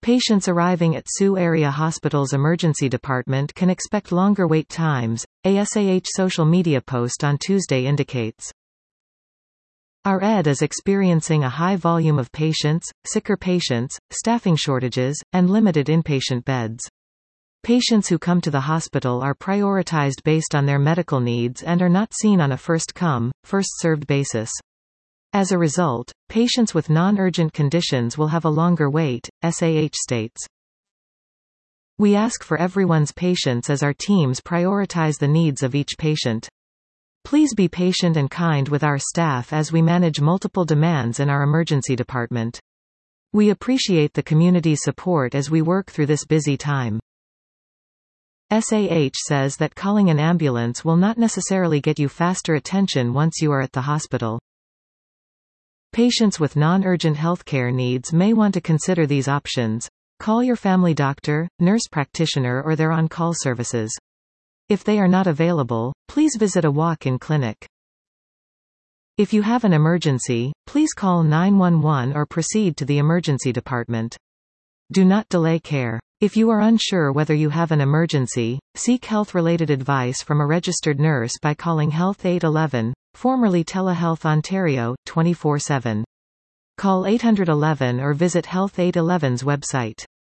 Patients arriving at Sioux Area Hospital's emergency department can expect longer wait times, a SAH social media post on Tuesday indicates. Our ED is experiencing a high volume of patients, sicker patients, staffing shortages, and limited inpatient beds. Patients who come to the hospital are prioritized based on their medical needs and are not seen on a first-come, first-served basis. As a result, patients with non-urgent conditions will have a longer wait, SAH states. We ask for everyone's patience as our teams prioritize the needs of each patient. Please be patient and kind with our staff as we manage multiple demands in our emergency department. We appreciate the community support as we work through this busy time. SAH says that calling an ambulance will not necessarily get you faster attention once you are at the hospital. Patients with non-urgent healthcare needs may want to consider these options. Call your family doctor, nurse practitioner or their on-call services. If they are not available, please visit a walk-in clinic. If you have an emergency, please call 911 or proceed to the emergency department. Do not delay care. If you are unsure whether you have an emergency, seek health-related advice from a registered nurse by calling Health 811, formerly Telehealth Ontario, 24/7. Call 811 or visit Health 811's website.